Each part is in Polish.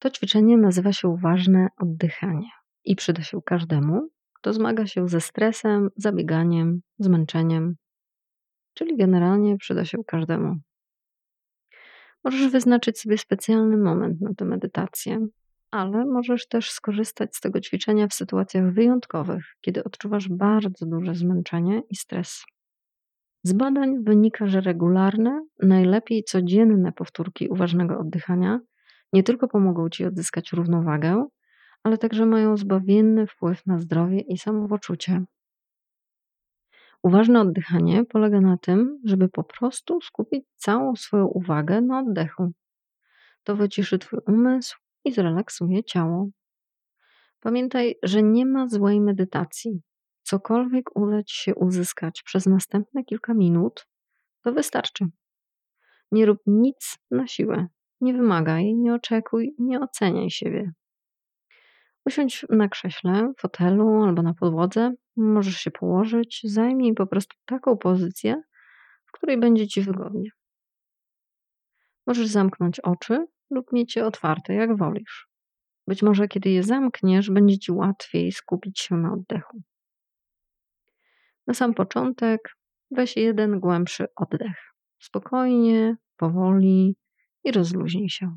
To ćwiczenie nazywa się uważne oddychanie i przyda się każdemu, kto zmaga się ze stresem, zabieganiem, zmęczeniem, czyli generalnie przyda się każdemu. Możesz wyznaczyć sobie specjalny moment na tę medytację, ale możesz też skorzystać z tego ćwiczenia w sytuacjach wyjątkowych, kiedy odczuwasz bardzo duże zmęczenie i stres. Z badań wynika, że regularne, najlepiej codzienne powtórki uważnego oddychania nie tylko pomogą ci odzyskać równowagę, ale także mają zbawienny wpływ na zdrowie i samopoczucie. Uważne oddychanie polega na tym, żeby po prostu skupić całą swoją uwagę na oddechu. To wyciszy twój umysł i zrelaksuje ciało. Pamiętaj, że nie ma złej medytacji. Cokolwiek uda ci się uzyskać przez następne kilka minut, to wystarczy. Nie rób nic na siłę. Nie wymagaj, nie oczekuj, nie oceniaj siebie. Usiądź na krześle, fotelu albo na podłodze. Możesz się położyć. Zajmij po prostu taką pozycję, w której będzie ci wygodnie. Możesz zamknąć oczy lub mieć je otwarte, jak wolisz. Być może kiedy je zamkniesz, będzie ci łatwiej skupić się na oddechu. Na sam początek weź jeden głębszy oddech. Spokojnie, powoli i rozluźnij się.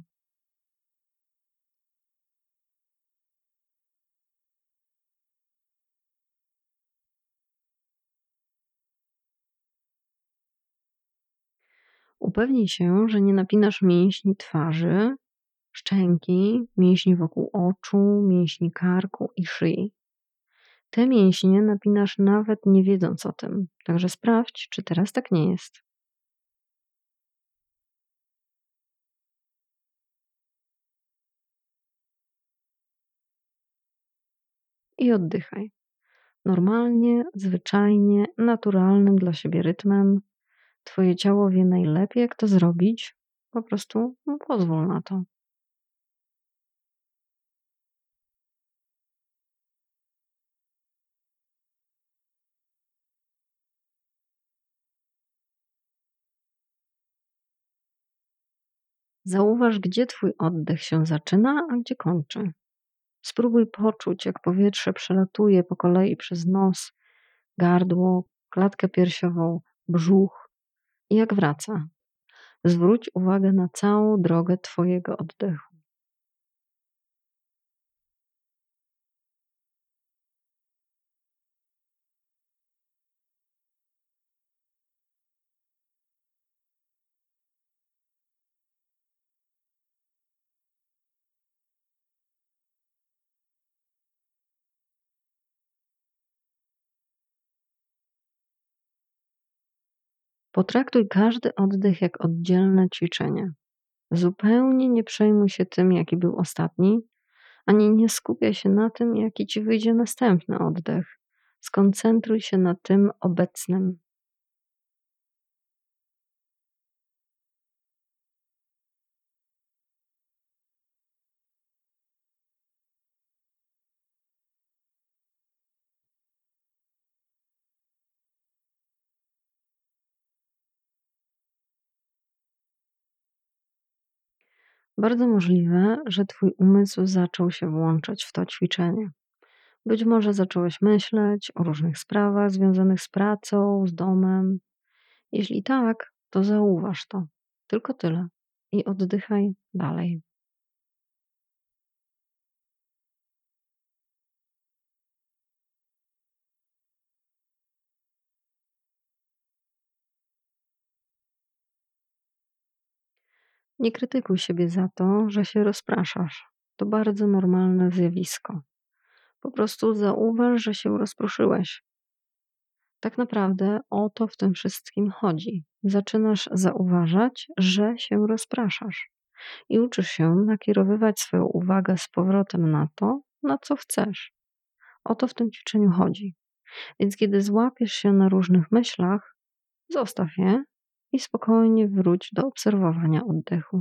Upewnij się, że nie napinasz mięśni twarzy, szczęki, mięśni wokół oczu, mięśni karku i szyi. Te mięśnie napinasz nawet nie wiedząc o tym, także sprawdź, czy teraz tak nie jest. I oddychaj. Normalnie, zwyczajnie, naturalnym dla siebie rytmem. Twoje ciało wie najlepiej, jak to zrobić. Po prostu pozwól na to. Zauważ, gdzie twój oddech się zaczyna, a gdzie kończy. Spróbuj poczuć, jak powietrze przelatuje po kolei przez nos, gardło, klatkę piersiową, brzuch i jak wraca. Zwróć uwagę na całą drogę twojego oddechu. Potraktuj każdy oddech jak oddzielne ćwiczenie. Zupełnie nie przejmuj się tym, jaki był ostatni, ani nie skupiaj się na tym, jaki ci wyjdzie następny oddech. Skoncentruj się na tym obecnym. Bardzo możliwe, że twój umysł zaczął się włączać w to ćwiczenie. Być może zacząłeś myśleć o różnych sprawach związanych z pracą, z domem. Jeśli tak, to zauważ to. Tylko tyle. I oddychaj dalej. Nie krytykuj siebie za to, że się rozpraszasz. To bardzo normalne zjawisko. Po prostu zauważ, że się rozproszyłeś. Tak naprawdę o to w tym wszystkim chodzi. Zaczynasz zauważać, że się rozpraszasz i uczysz się nakierowywać swoją uwagę z powrotem na to, na co chcesz. O to w tym ćwiczeniu chodzi. Więc kiedy złapiesz się na różnych myślach, zostaw je i spokojnie wróć do obserwowania oddechu.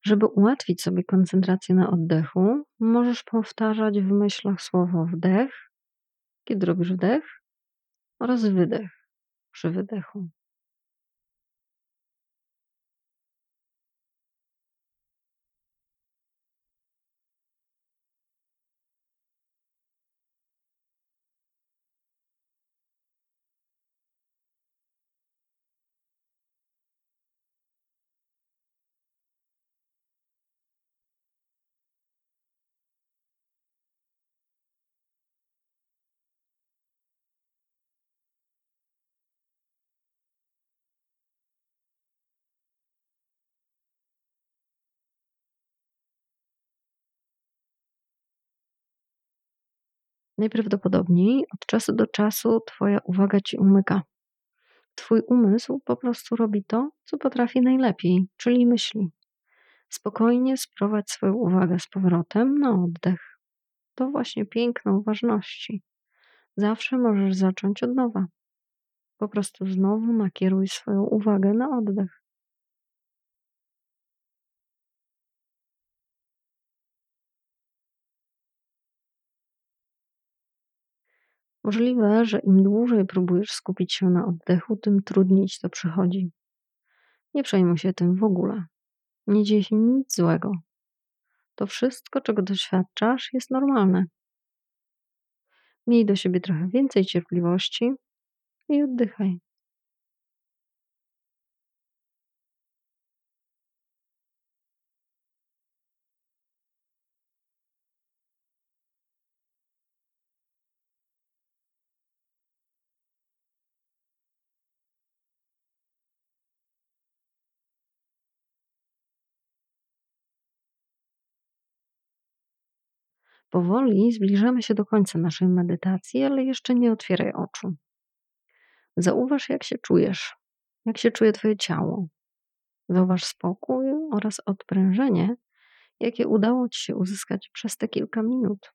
Żeby ułatwić sobie koncentrację na oddechu, możesz powtarzać w myślach słowo wdech, kiedy robisz wdech, oraz wydech przy wydechu. Najprawdopodobniej od czasu do czasu Twoja uwaga ci umyka. Twój umysł po prostu robi to, co potrafi najlepiej, czyli myśli. Spokojnie sprowadź swoją uwagę z powrotem na oddech. To właśnie piękno uważności. Zawsze możesz zacząć od nowa. Po prostu znowu nakieruj swoją uwagę na oddech. Możliwe, że im dłużej próbujesz skupić się na oddechu, tym trudniej ci to przychodzi. Nie przejmuj się tym w ogóle. Nie dzieje się nic złego. To wszystko, czego doświadczasz, jest normalne. Miej do siebie trochę więcej cierpliwości i oddychaj. Powoli zbliżamy się do końca naszej medytacji, ale jeszcze nie otwieraj oczu. Zauważ, jak się czujesz, jak się czuje Twoje ciało. Zauważ spokój oraz odprężenie, jakie udało Ci się uzyskać przez te kilka minut.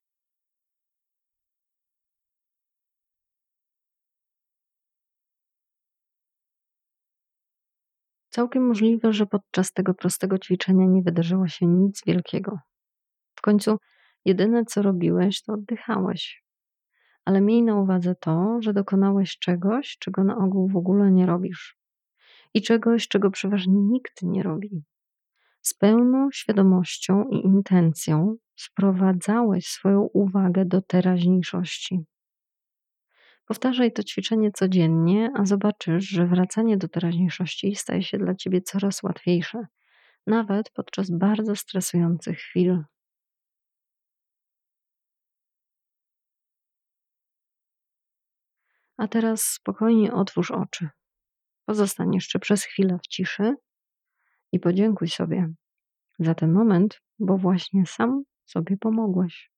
Całkiem możliwe, że podczas tego prostego ćwiczenia nie wydarzyło się nic wielkiego. W końcu jedyne co robiłeś, to oddychałeś. Ale miej na uwadze to, że dokonałeś czegoś, czego na ogół w ogóle nie robisz. I czegoś, czego przeważnie nikt nie robi. Z pełną świadomością i intencją sprowadzałeś swoją uwagę do teraźniejszości. Powtarzaj to ćwiczenie codziennie, a zobaczysz, że wracanie do teraźniejszości staje się dla ciebie coraz łatwiejsze, nawet podczas bardzo stresujących chwil. A teraz spokojnie otwórz oczy. Pozostań jeszcze przez chwilę w ciszy i podziękuj sobie za ten moment, bo właśnie sam sobie pomogłeś.